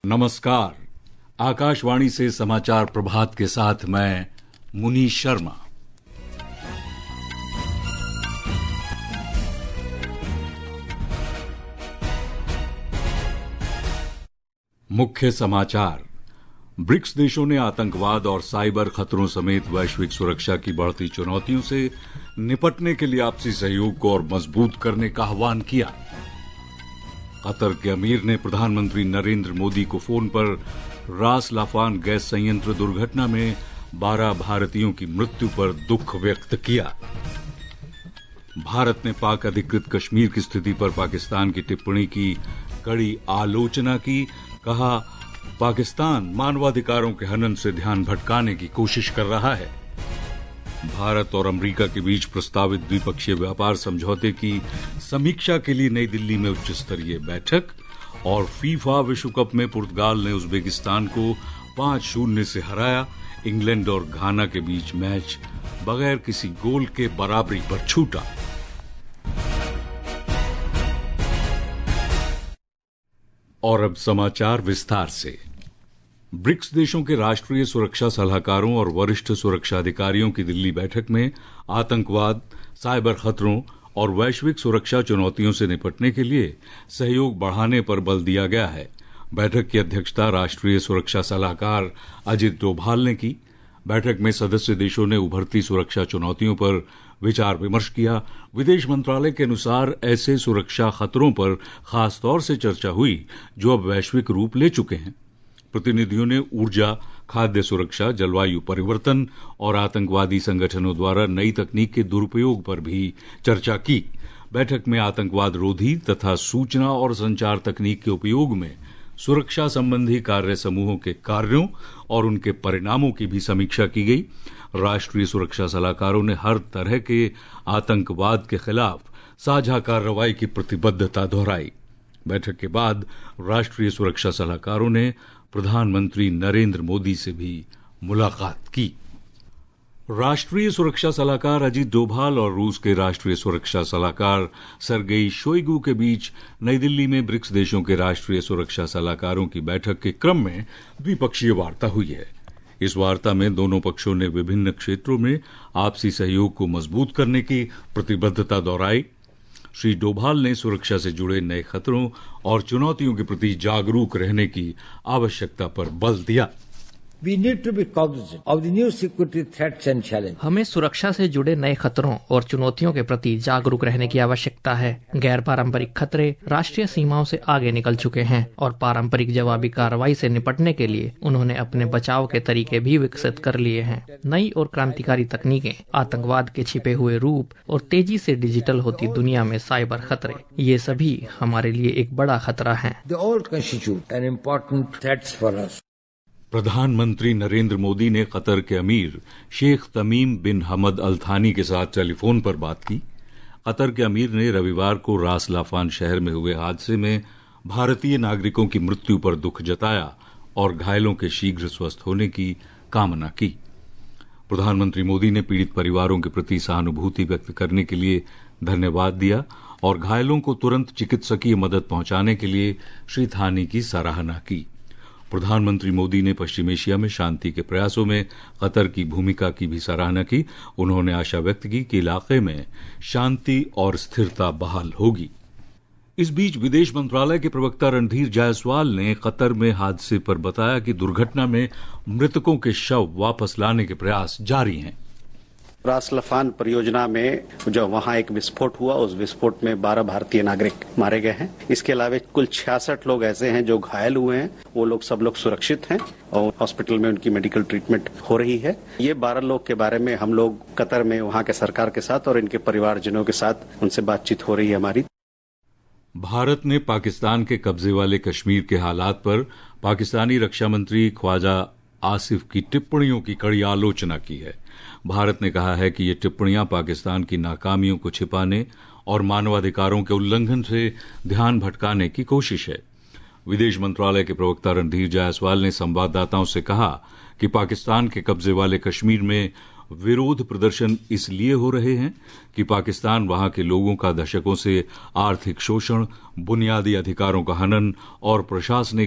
नमस्कार। आकाशवाणी से समाचार प्रभात के साथ मैं मुनीश शर्मा। मुख्य समाचार। ब्रिक्स देशों ने आतंकवाद और साइबर खतरों समेत वैश्विक सुरक्षा की बढ़ती चुनौतियों से निपटने के लिए आपसी सहयोग को और मजबूत करने का आह्वान किया। कतर के अमीर ने प्रधानमंत्री नरेंद्र मोदी को फोन पर रास लाफान गैस संयंत्र दुर्घटना में 12 भारतीयों की मृत्यु पर दुख व्यक्त किया। भारत ने पाक अधिकृत कश्मीर की स्थिति पर पाकिस्तान की टिप्पणी की कड़ी आलोचना की। कहा, पाकिस्तान मानवाधिकारों के हनन से ध्यान भटकाने की कोशिश कर रहा है। भारत और अमेरिका के बीच प्रस्तावित द्विपक्षीय व्यापार समझौते की समीक्षा के लिए नई दिल्ली में उच्च स्तरीय बैठक। और फीफा विश्व कप में पुर्तगाल ने उज्बेकिस्तान को 5-0 से हराया। इंग्लैंड और घाना के बीच मैच बगैर किसी गोल के बराबरी पर छूटा। और अब समाचार विस्तार से। ब्रिक्स देशों के राष्ट्रीय सुरक्षा सलाहकारों और वरिष्ठ सुरक्षा अधिकारियों की दिल्ली बैठक में आतंकवाद, साइबर खतरों और वैश्विक सुरक्षा चुनौतियों से निपटने के लिए सहयोग बढ़ाने पर बल दिया गया है। बैठक की अध्यक्षता राष्ट्रीय सुरक्षा सलाहकार अजित डोभाल ने की। बैठक में सदस्य देशों ने उभरती सुरक्षा चुनौतियों पर विचार विमर्श किया। विदेश मंत्रालय के अनुसार ऐसे सुरक्षा खतरों पर खासतौर से चर्चा हुई जो अब वैश्विक रूप ले चुके हैं। प्रतिनिधियों ने ऊर्जा, खाद्य सुरक्षा, जलवायु परिवर्तन और आतंकवादी संगठनों द्वारा नई तकनीक के दुरुपयोग पर भी चर्चा की। बैठक में आतंकवाद रोधी तथा सूचना और संचार तकनीक के उपयोग में सुरक्षा संबंधी कार्य समूहों के कार्यों और उनके परिणामों की भी समीक्षा की गई। राष्ट्रीय सुरक्षा सलाहकारों ने हर तरह के आतंकवाद के खिलाफ साझा कार्रवाई की प्रतिबद्धता दोहराई। बैठक के बाद राष्ट्रीय सुरक्षा सलाहकारों ने प्रधानमंत्री नरेंद्र मोदी से भी मुलाकात की। राष्ट्रीय सुरक्षा सलाहकार अजित डोभाल और रूस के राष्ट्रीय सुरक्षा सलाहकार सर्गेई शोइगु के बीच नई दिल्ली में ब्रिक्स देशों के राष्ट्रीय सुरक्षा सलाहकारों की बैठक के क्रम में द्विपक्षीय वार्ता हुई है। इस वार्ता में दोनों पक्षों ने विभिन्न क्षेत्रों में आपसी सहयोग को मजबूत करने की प्रतिबद्धता दोहराई। श्री डोभाल ने सुरक्षा से जुड़े नए खतरों और चुनौतियों के प्रति जागरूक रहने की आवश्यकता पर बल दिया। We need to be cognizant of the new security threats and challenges. हमें सुरक्षा से जुड़े नए खतरों और चुनौतियों के प्रति जागरूक रहने की आवश्यकता है। गैर पारंपरिक खतरे राष्ट्रीय सीमाओं से आगे निकल चुके हैं और पारंपरिक जवाबी कार्रवाई से निपटने के लिए उन्होंने अपने बचाव के तरीके भी विकसित कर लिए हैं। नई और क्रांतिकारी तकनीकें, आतंकवाद के छिपे हुए रूप और तेजी से डिजिटल होती दुनिया में साइबर खतरे, ये सभी हमारे लिए एक बड़ा खतरा है। They all constitute an important threats for us. प्रधानमंत्री नरेंद्र मोदी ने कतर के अमीर शेख तमीम बिन हमद अल थानी के साथ टेलीफोन पर बात की। कतर के अमीर ने रविवार को रास लाफान शहर में हुए हादसे में भारतीय नागरिकों की मृत्यु पर दुख जताया और घायलों के शीघ्र स्वस्थ होने की कामना की। प्रधानमंत्री मोदी ने पीड़ित परिवारों के प्रति सहानुभूति व्यक्त करने के लिए धन्यवाद दिया और घायलों को तुरंत चिकित्सकीय मदद पहुंचाने के लिए श्री थानी की सराहना की। प्रधानमंत्री मोदी ने पश्चिम एशिया में शांति के प्रयासों में कतर की भूमिका की भी सराहना की। उन्होंने आशा व्यक्त की कि इलाके में शांति और स्थिरता बहाल होगी। इस बीच विदेश मंत्रालय के प्रवक्ता रणधीर जायसवाल ने कतर में हादसे पर बताया कि दुर्घटना में मृतकों के शव वापस लाने के प्रयास जारी हैं। रास लाफान परियोजना में जो वहां एक विस्फोट हुआ, उस विस्फोट में 12 भारतीय नागरिक मारे गए हैं। इसके अलावा कुल 66 लोग ऐसे हैं जो घायल हुए हैं। वो लोग सब लोग सुरक्षित हैं और हॉस्पिटल में उनकी मेडिकल ट्रीटमेंट हो रही है। ये 12 लोग के बारे में हम लोग कतर में वहां के सरकार के साथ और इनके परिवारजनों के साथ उनसे बातचीत हो रही है हमारी। भारत ने पाकिस्तान के कब्जे वाले कश्मीर के हालात पर पाकिस्तानी रक्षा मंत्री ख्वाजा आसिफ की टिप्पणियों की कड़ी आलोचना की है। भारत ने कहा है कि ये टिप्पणियां पाकिस्तान की नाकामियों को छिपाने और मानवाधिकारों के उल्लंघन से ध्यान भटकाने की कोशिश है। विदेश मंत्रालय के प्रवक्ता रणधीर जायसवाल ने संवाददाताओं से कहा कि पाकिस्तान के कब्जे वाले कश्मीर में विरोध प्रदर्शन इसलिए हो रहे हैं कि पाकिस्तान वहां के लोगों का दशकों से आर्थिक शोषण, बुनियादी अधिकारों का हनन और प्रशासनिक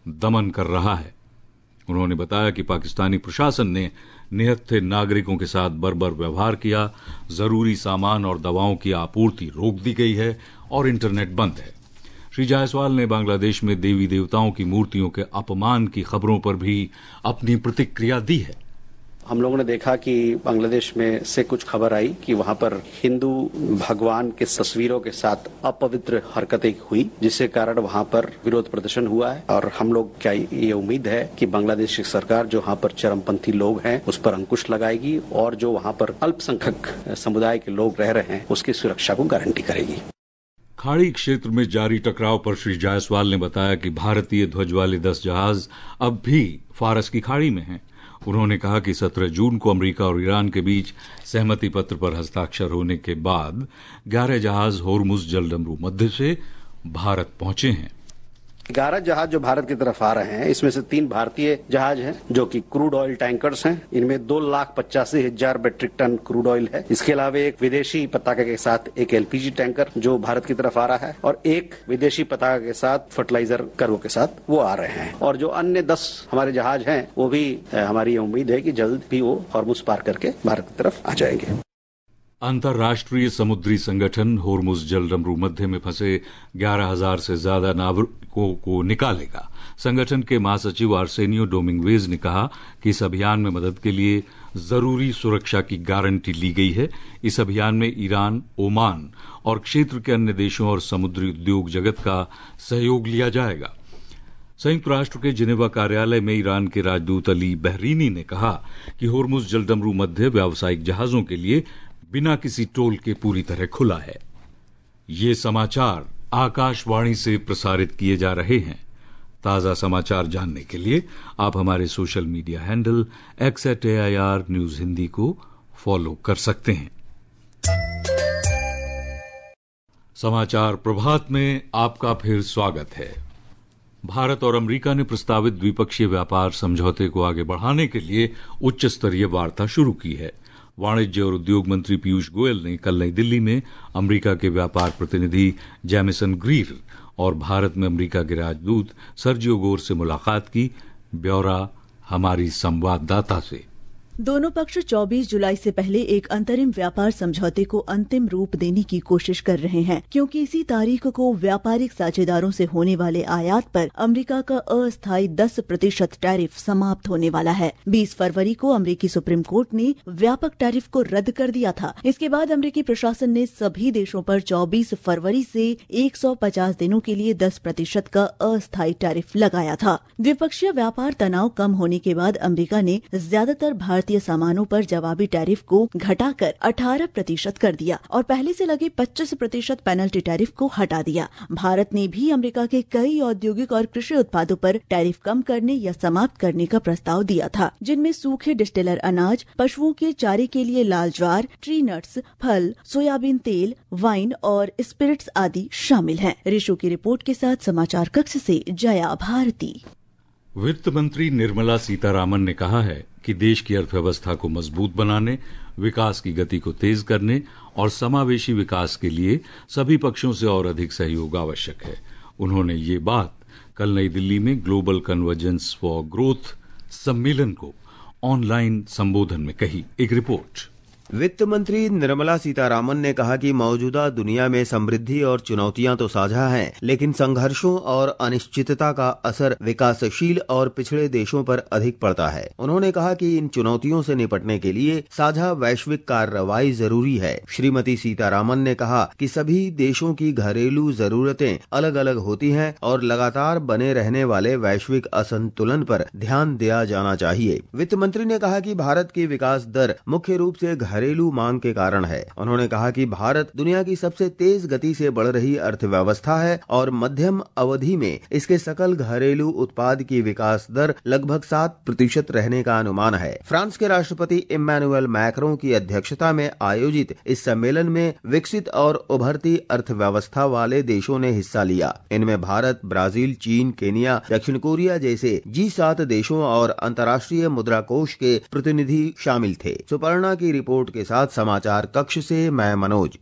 दमन कर रहा है। उन्होंने बताया कि पाकिस्तानी प्रशासन ने निहत्थे नागरिकों के साथ बर्बर व्यवहार किया, जरूरी सामान और दवाओं की आपूर्ति रोक दी गई है और इंटरनेट बंद है। श्री जायसवाल ने बांग्लादेश में देवी देवताओं की मूर्तियों के अपमान की खबरों पर भी अपनी प्रतिक्रिया दी है। हम लोगों ने देखा कि बांग्लादेश में से कुछ खबर आई कि वहां पर हिंदू भगवान के तस्वीरों के साथ अपवित्र हरकतें हुई, जिसके कारण वहां पर विरोध प्रदर्शन हुआ है। और हम लोग क्या ये उम्मीद है कि बांग्लादेश की सरकार जो वहां पर चरमपंथी लोग हैं उस पर अंकुश लगाएगी और जो वहां पर अल्पसंख्यक समुदाय के लोग रह रहे हैं उसकी सुरक्षा को गारंटी करेगी। खाड़ी क्षेत्र में जारी टकराव पर श्री जायसवाल ने बताया कि भारतीय ध्वज वाले 10 जहाज अब भी फारस की खाड़ी में हैं। उन्होंने कहा कि 17 जून को अमेरिका और ईरान के बीच सहमति पत्र पर हस्ताक्षर होने के बाद 11 जहाज होर्मुज जलडमरू मध्य से भारत पहुंचे हैं। 11 जहाज जो भारत की तरफ आ रहे हैं, इसमें से 3 भारतीय जहाज हैं जो कि क्रूड ऑयल टैंकर्स हैं। इनमें 2,85,000 मेट्रिक टन क्रूड ऑयल है। इसके अलावा एक विदेशी पताका के साथ एक एलपीजी टैंकर जो भारत की तरफ आ रहा है और एक विदेशी पताका के साथ फर्टिलाइजर कार्गो के साथ वो आ रहे हैं। और जो अन्य 10 हमारे जहाज हैं वो भी हमारी उम्मीद है कि जल्द भी वो हॉर्मुज पार करके भारत की तरफ आ जाएंगे। अंतर्राष्ट्रीय समुद्री संगठन होर्मुज जलडमरू मध्य में फंसे 11,000 से ज्यादा नाविकों को निकालेगा। संगठन के महासचिव आर्सेनियो डोमिंगवेज ने कहा कि इस अभियान में मदद के लिए जरूरी सुरक्षा की गारंटी ली गई है। इस अभियान में ईरान, ओमान और क्षेत्र के अन्य देशों और समुद्री उद्योग जगत का सहयोग लिया जाएगा। संयुक्त राष्ट्र के जिनेवा कार्यालय में ईरान के राजदूत अली बहरीनी ने कहा कि होर्मुज जलडमरू मध्य व्यावसायिक जहाजों के लिए बिना किसी टोल के पूरी तरह खुला है। ये समाचार आकाशवाणी से प्रसारित किए जा रहे हैं। ताजा समाचार जानने के लिए आप हमारे social media handle @AIR news Hindi को फॉलो कर सकते हैं। समाचार प्रभात में आपका फिर स्वागत है। भारत और अमेरिका ने प्रस्तावित द्विपक्षीय व्यापार समझौते को आगे बढ़ाने के लिए उच्च स्तरीय वार्ता शुरू की है। वाणिज्य और उद्योग मंत्री पीयूष गोयल ने कल नई दिल्ली में अमेरिका के व्यापार प्रतिनिधि जैमिसन ग्रीर और भारत में अमेरिका के राजदूत सर्जियो गोर से मुलाकात की। ब्यौरा हमारी संवाददाता से। दोनों पक्ष 24 जुलाई से पहले एक अंतरिम व्यापार समझौते को अंतिम रूप देने की कोशिश कर रहे हैं, क्योंकि इसी तारीख को व्यापारिक साझेदारों से होने वाले आयात पर अमेरिका का अस्थायी 10% टैरिफ समाप्त होने वाला है। 20 फरवरी को अमेरिकी सुप्रीम कोर्ट ने व्यापक टैरिफ को रद्द कर दिया था। इसके बाद अमेरिकी प्रशासन ने सभी देशों पर 24 फरवरी से 150 दिनों के लिए 10% का अस्थायी टैरिफ लगाया था। द्विपक्षीय व्यापार तनाव कम होने के बाद अमेरिका ने ज्यादातर भारतीय सामानों पर जवाबी टैरिफ को घटाकर 18% कर दिया और पहले से लगे 25% पेनल्टी टैरिफ को हटा दिया। भारत ने भी अमेरिका के कई औद्योगिक और कृषि उत्पादों पर टैरिफ कम करने या समाप्त करने का प्रस्ताव दिया था, जिनमें सूखे डिस्टिलर अनाज, पशुओं के चारे के लिए लाल ज्वार, ट्री नट्स, फल, सोयाबीन तेल, वाइन और स्पिरिट्स आदि शामिल हैं। ऋषु की रिपोर्ट के साथ समाचार कक्ष से जया भारती। वित्त मंत्री निर्मला सीतारामन ने कहा है कि देश की अर्थव्यवस्था को मजबूत बनाने, विकास की गति को तेज करने और समावेशी विकास के लिए सभी पक्षों से और अधिक सहयोग आवश्यक है। उन्होंने ये बात कल नई दिल्ली में ग्लोबल कन्वर्जेंस फॉर ग्रोथ सम्मेलन को ऑनलाइन संबोधन में कही। एक रिपोर्ट। वित्त मंत्री निर्मला सीतारामन ने कहा कि मौजूदा दुनिया में समृद्धि और चुनौतियां तो साझा हैं, लेकिन संघर्षों और अनिश्चितता का असर विकासशील और पिछड़े देशों पर अधिक पड़ता है। उन्होंने कहा कि इन चुनौतियों से निपटने के लिए साझा वैश्विक कार्रवाई जरूरी है। श्रीमती सीतारामन ने कहा कि सभी देशों की घरेलू जरूरतें अलग अलग होती हैं और लगातार बने रहने वाले वैश्विक असंतुलन पर ध्यान दिया जाना चाहिए। वित्त मंत्री ने कहा कि भारत की विकास दर मुख्य रूप से घरेलू मांग के कारण है। उन्होंने कहा कि भारत दुनिया की सबसे तेज गति से बढ़ रही अर्थव्यवस्था है और मध्यम अवधि में इसके सकल घरेलू उत्पाद की विकास दर लगभग 7% रहने का अनुमान है। फ्रांस के राष्ट्रपति इम्मैनुअल मैक्रों की अध्यक्षता में आयोजित इस सम्मेलन में विकसित और उभरती अर्थव्यवस्था वाले देशों ने हिस्सा लिया। इनमें भारत, ब्राजील, चीन, केनिया, दक्षिण कोरिया जैसे G7 देशों और अंतर्राष्ट्रीय मुद्रा कोष के प्रतिनिधि शामिल थे। सुपर्णा की रिपोर्ट के साथ समाचार कक्ष से मैं मनोज।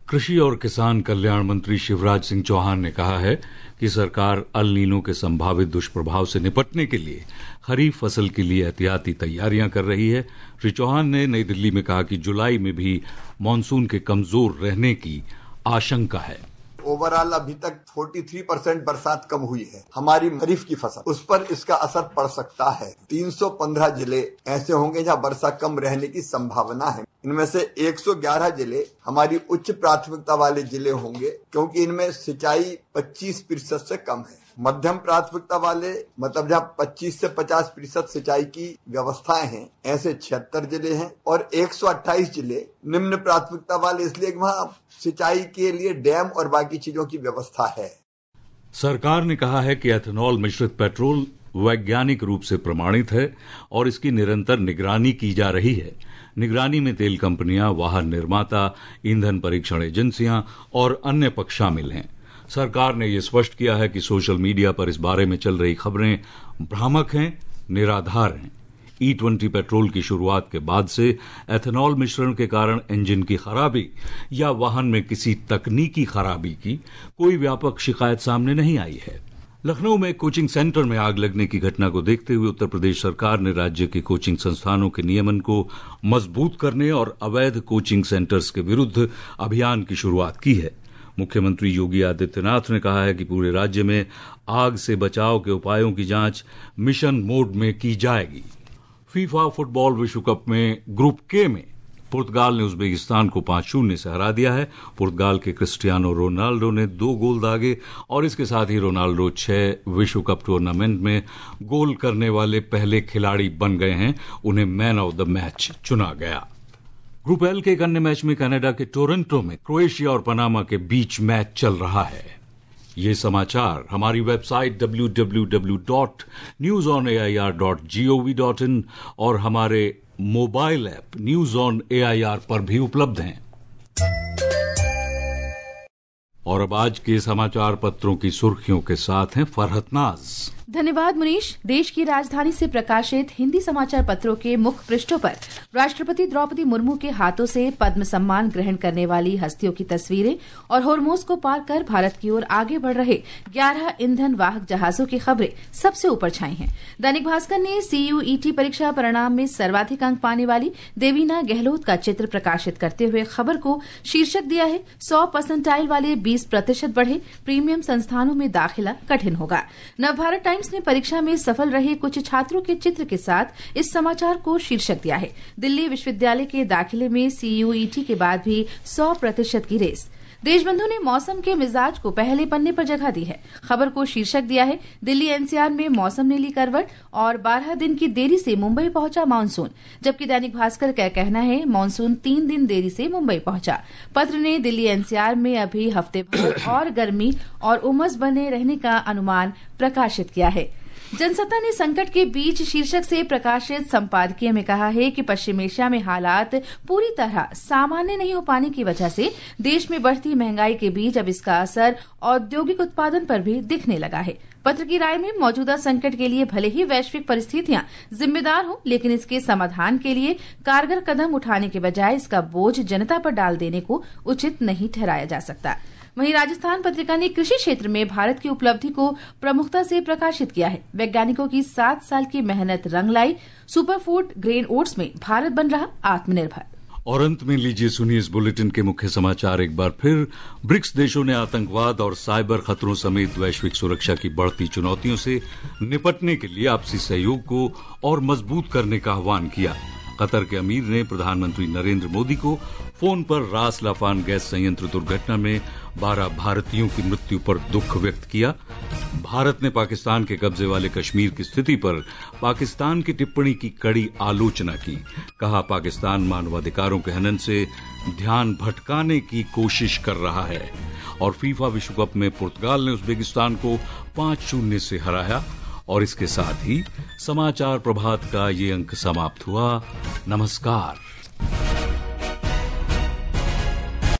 कृषि और किसान कल्याण मंत्री शिवराज सिंह चौहान ने कहा है कि सरकार अल नीनो के संभावित दुष्प्रभाव से निपटने के लिए खरीफ फसल के लिए एहतियाती तैयारियां कर रही है। श्री चौहान ने नई दिल्ली में कहा कि जुलाई में भी मानसून के कमजोर रहने की आशंका है। ओवरऑल अभी तक 43% बरसात कम हुई है हमारी खरीफ की फसल, उस पर इसका असर पड़ सकता है। 315 जिले ऐसे होंगे जहां वर्षा कम रहने की संभावना है। इनमें से 111 जिले हमारी उच्च प्राथमिकता वाले जिले होंगे, क्योंकि इनमें सिंचाई 25% से कम है। मध्यम प्राथमिकता वाले मतलब जहाँ 25 से 50% सिंचाई की व्यवस्थाएं हैं, ऐसे 76 जिले हैं। और 128 जिले निम्न प्राथमिकता वाले, इसलिए वहाँ सिंचाई के लिए डैम और बाकी चीजों की व्यवस्था है। सरकार ने कहा है कि एथेनॉल मिश्रित पेट्रोल वैज्ञानिक रूप से प्रमाणित है और इसकी निरंतर निगरानी की जा रही है। निगरानी में तेल कंपनियां, वाहन निर्माता, ईंधन परीक्षण एजेंसियां और अन्य पक्ष शामिल हैं। सरकार ने यह स्पष्ट किया है कि सोशल मीडिया पर इस बारे में चल रही खबरें भ्रामक हैं, निराधार हैं। E20 पेट्रोल की शुरुआत के बाद से एथेनॉल मिश्रण के कारण इंजन की खराबी या वाहन में किसी तकनीकी खराबी की कोई व्यापक शिकायत सामने नहीं आई है। लखनऊ में कोचिंग सेंटर में आग लगने की घटना को देखते हुए उत्तर प्रदेश सरकार ने राज्य के कोचिंग संस्थानों के नियमन को मजबूत करने और अवैध कोचिंग सेंटर्स के विरुद्ध अभियान की शुरुआत की है। मुख्यमंत्री योगी आदित्यनाथ ने कहा है कि पूरे राज्य में आग से बचाव के उपायों की जांच मिशन मोड में की जाएगी। फीफा फुटबॉल विश्व कप में ग्रुप के में पुर्तगाल ने उज्बेकिस्तान को 5-0 से हरा दिया है। पुर्तगाल के क्रिस्टियानो रोनाल्डो ने 2 गोल दागे और इसके साथ ही रोनाल्डो 6 विश्व कप टूर्नामेंट में गोल करने वाले पहले खिलाड़ी बन गए हैं। उन्हें मैन ऑफ द मैच चुना गया। ग्रुप एल के एक अन्य मैच में कनाडा के टोरंटो में क्रोएशिया और पनामा के बीच मैच चल रहा है। ये समाचार हमारी वेबसाइट www.newsonair.gov.in और हमारे mobile app news on AIR पर भी उपलब्ध हैं। और अब आज के समाचार पत्रों की सुर्खियों के साथ हैं फरहत नाज। धन्यवाद मुनीश। देश की राजधानी से प्रकाशित हिंदी समाचार पत्रों के मुख्य पृष्ठों पर राष्ट्रपति द्रौपदी मुर्मू के हाथों से पद्म सम्मान ग्रहण करने वाली हस्तियों की तस्वीरें और हॉर्मोज को पार कर भारत की ओर आगे बढ़ रहे 11 ईंधन वाहक जहाजों की खबरें सबसे ऊपर छाई हैं। दैनिक भास्कर ने CUET परीक्षा परिणाम में सर्वाधिक अंक पाने वाली देवीना गहलोत का चित्र प्रकाशित करते हुए खबर को शीर्षक दिया है 100% वाले 20% बढ़े, प्रीमियम संस्थानों में दाखिला कठिन होगा। नवभारत टाइम्स ने परीक्षा में सफल रहे कुछ छात्रों के चित्र के साथ इस समाचार को शीर्षक दिया है दिल्ली विश्वविद्यालय के दाखिले में CUET के बाद भी 100% की रेस। देशबंधु ने मौसम के मिजाज को पहले पन्ने पर जगह दी है। खबर को शीर्षक दिया है दिल्ली NCR में मौसम ने ली करवट और 12 दिन की देरी से मुंबई पहुंचा मानसून। जबकि दैनिक भास्कर का कहना है मानसून 3 दिन देरी से मुंबई पहुंचा। पत्र ने दिल्ली NCR में अभी हफ्ते भर और गर्मी और उमस बने रहने का अनुमान प्रकाशित किया है। जनसत्ता ने संकट के बीच शीर्षक से प्रकाशित संपादकीय में कहा है कि पश्चिम एशिया में हालात पूरी तरह सामान्य नहीं हो पाने की वजह से देश में बढ़ती महंगाई के बीच अब इसका असर औद्योगिक उत्पादन पर भी दिखने लगा है। पत्र की राय में मौजूदा संकट के लिए भले ही वैश्विक परिस्थितियां जिम्मेदार हों, लेकिन इसके समाधान के लिए कारगर कदम उठाने के बजाय इसका बोझ जनता पर डाल देने को उचित नहीं ठहराया जा सकता। वहीं राजस्थान पत्रिका ने कृषि क्षेत्र में भारत की उपलब्धि को प्रमुखता से प्रकाशित किया है। वैज्ञानिकों की 7 साल की मेहनत रंग लाई, सुपर फूड ग्रेन ओट्स में भारत बन रहा आत्मनिर्भर। और अंत में लीजिए सुनिए इस बुलेटिन के मुख्य समाचार एक बार फिर। ब्रिक्स देशों ने आतंकवाद और साइबर खतरों समेत वैश्विक सुरक्षा की बढ़ती चुनौतियों से निपटने के लिए आपसी सहयोग को और मजबूत करने का आह्वान किया। कतर के अमीर ने प्रधानमंत्री नरेंद्र मोदी को फोन पर रास लाफान गैस संयंत्र दुर्घटना में 12 भारतीयों की मृत्यु पर दुख व्यक्त किया। भारत ने पाकिस्तान के कब्जे वाले कश्मीर की स्थिति पर पाकिस्तान की टिप्पणी की कड़ी आलोचना की। कहा पाकिस्तान मानवाधिकारों के हनन से ध्यान भटकाने की कोशिश कर रहा है। और फीफा विश्व कप में पुर्तगाल ने उज्बेकिस्तान को 5-0 से हराया। और इसके साथ ही समाचार प्रभात का ये अंक समाप्त हुआ। नमस्कार।